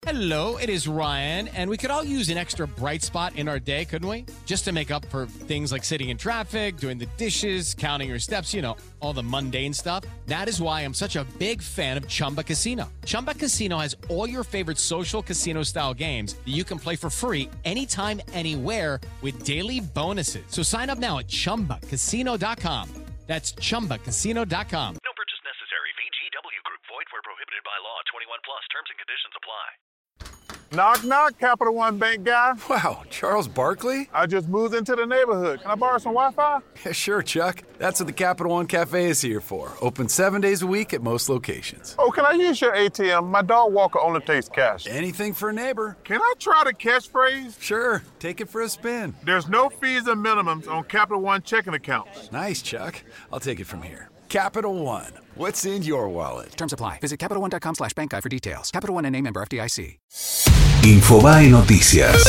Hello, it is Ryan, and we could all use an extra bright spot in our day, couldn't we? Just to make up for things like sitting in traffic, doing the dishes, counting your steps, you know, all the mundane stuff. That is why I'm such a big fan of Chumba Casino. Chumba Casino has all your favorite social casino-style games that you can play for free anytime, anywhere with daily bonuses. So sign up now at ChumbaCasino.com. That's ChumbaCasino.com. No purchase necessary. VGW Group. Void where prohibited by law. 21 plus. Terms and conditions apply. Knock, knock, Capital One Bank guy. Wow, Charles Barkley? I just moved into the neighborhood. Can I borrow some Wi-Fi? Yeah, sure, Chuck. That's what the Capital One Cafe is here for. Open 7 days a week at most locations. Oh, can I use your ATM? My dog walker only takes cash. Anything for a neighbor. Can I try the catchphrase? Sure, take it for a spin. There's no fees or minimums on Capital One checking accounts. Nice, Chuck. I'll take it from here. Capital One. What's in your wallet? Terms apply. Visit CapitalOne.com/bankguide for details. Capital One N.A. member FDIC. Infobae Noticias.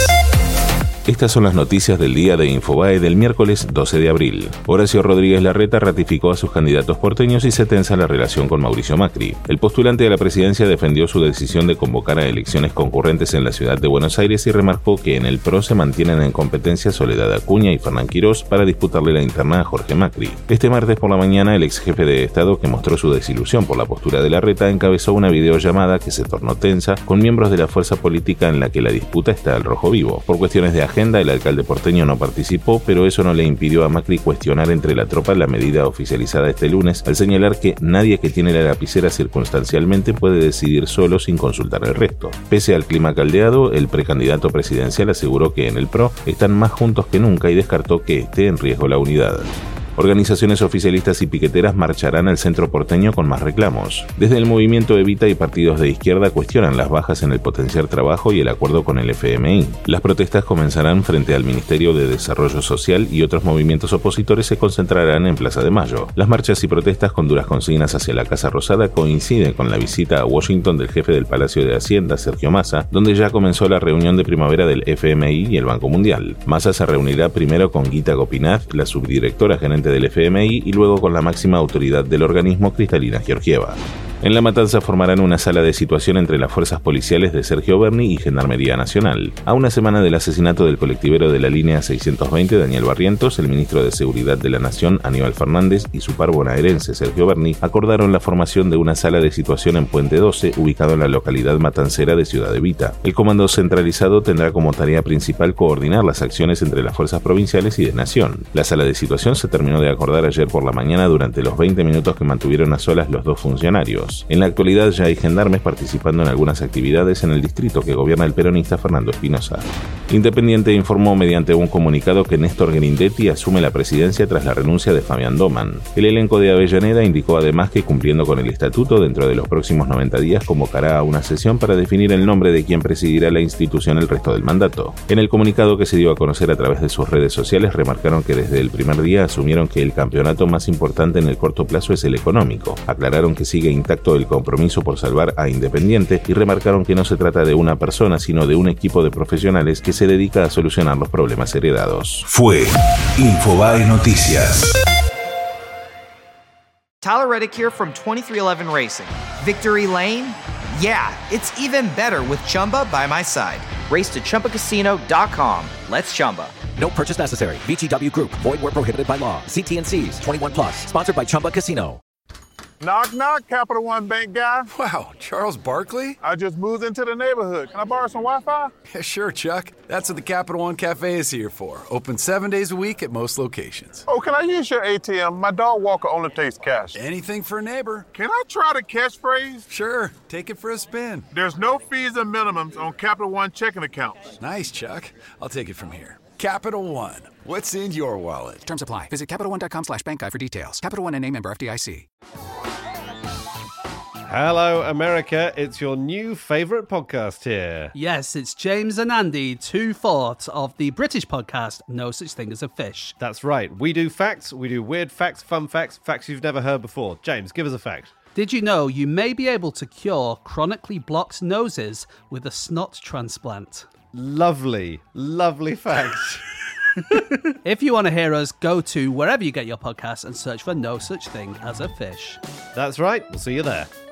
Estas son las noticias del día de Infobae del miércoles 12 de abril. Horacio Rodríguez Larreta ratificó a sus candidatos porteños y se tensa la relación con Mauricio Macri. El postulante a la presidencia defendió su decisión de convocar a elecciones concurrentes en la ciudad de Buenos Aires y remarcó que en el PRO se mantienen en competencia Soledad Acuña y Fernán Quirós para disputarle la interna a Jorge Macri. Este martes por la mañana, el ex jefe de Estado, que mostró su desilusión por la postura de Larreta, encabezó una videollamada que se tornó tensa con miembros de la fuerza política en la que la disputa está al rojo vivo. Por cuestiones de agenda, el alcalde porteño no participó, pero eso no le impidió a Macri cuestionar entre la tropa la medida oficializada este lunes, al señalar que nadie que tiene la lapicera circunstancialmente puede decidir solo sin consultar el resto. Pese al clima caldeado, el precandidato presidencial aseguró que en el PRO están más juntos que nunca y descartó que esté en riesgo la unidad. Organizaciones oficialistas y piqueteras marcharán al centro porteño con más reclamos. Desde el movimiento Evita y partidos de izquierda cuestionan las bajas en el potenciar trabajo y el acuerdo con el FMI. Las protestas comenzarán frente al Ministerio de Desarrollo Social y otros movimientos opositores se concentrarán en Plaza de Mayo. Las marchas y protestas con duras consignas hacia la Casa Rosada coinciden con la visita a Washington del jefe del Palacio de Hacienda, Sergio Massa, donde ya comenzó la reunión de primavera del FMI y el Banco Mundial. Massa se reunirá primero con Gita Gopinath, la subdirectora gerente del FMI, y luego con la máxima autoridad del organismo, Cristalina Georgieva. En La Matanza formarán una sala de situación entre las fuerzas policiales de Sergio Berni y Gendarmería Nacional. A una semana del asesinato del colectivero de la línea 620, Daniel Barrientos, el ministro de Seguridad de la Nación, Aníbal Fernández, y su par bonaerense, Sergio Berni, acordaron la formación de una sala de situación en Puente 12, ubicado en la localidad matancera de Ciudad Evita. El comando centralizado tendrá como tarea principal coordinar las acciones entre las fuerzas provinciales y de Nación. La sala de situación se terminó de acordar ayer por la mañana durante los 20 minutos que mantuvieron a solas los dos funcionarios. En la actualidad ya hay gendarmes participando en algunas actividades en el distrito que gobierna el peronista Fernando Espinosa. Independiente informó mediante un comunicado que Néstor Grindetti asume la presidencia tras la renuncia de Fabián Doman. El elenco de Avellaneda indicó además que, cumpliendo con el estatuto, dentro de los próximos 90 días convocará a una sesión para definir el nombre de quien presidirá la institución el resto del mandato. En el comunicado que se dio a conocer a través de sus redes sociales, remarcaron que desde el primer día asumieron que el campeonato más importante en el corto plazo es el económico. Aclararon que sigue intacto el compromiso por salvar a Independiente y remarcaron que no se trata de una persona, sino de un equipo de profesionales que se dedica a solucionar los problemas heredados. Fue Infobae Noticias. Tyler Reddick here from 2311 Racing. Victory Lane? Yeah, it's even better with Chumba by my side. Race to ChumbaCasino.com. Let's Chumba. No purchase necessary. VGW Group. Void where prohibited by law. CT&Cs. 21 plus. Sponsored by Chumba Casino. Knock, knock, Capital One Bank guy. Wow, Charles Barkley? I just moved into the neighborhood. Can I borrow some Wi-Fi? Yeah, sure, Chuck. That's what the Capital One Cafe is here for. Open 7 days a week at most locations. Oh, can I use your ATM? My dog walker only takes cash. Anything for a neighbor. Can I try the catchphrase? Sure, take it for a spin. There's no fees or minimums on Capital One checking accounts. Nice, Chuck. I'll take it from here. Capital One. What's in your wallet? Terms apply. Visit CapitalOne.com/bankguide for details. Capital One N.A. member FDIC. Hello, America. It's your new favourite podcast here. Yes, it's James and Andy, 2/4 of the British podcast No Such Thing as a Fish. That's right. We do facts, we do weird facts, fun facts, facts you've never heard before. James, give us a fact. Did you know you may be able to cure chronically blocked noses with a snot transplant? Lovely, lovely fact. If you want to hear us, go to wherever you get your podcasts and search for No Such Thing as a Fish. That's right. We'll see you there.